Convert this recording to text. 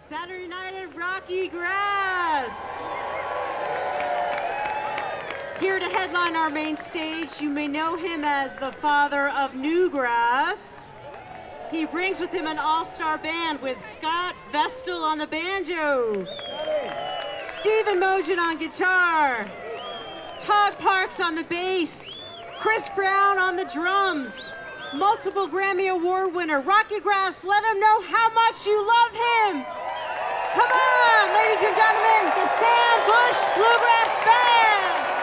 Saturday night at Rocky Grass. Here to headline our main stage, you may know him as the father of Newgrass. He brings with him an all-star band with Scott Vestal on the banjo, Stephen Mogen on guitar, Todd Parks on the bass, Chris Brown on the drums, multiple Grammy Award winner, Rocky Grass, let him know how much you love him. Come on, ladies and gentlemen, the Sam Bush Bluegrass Band.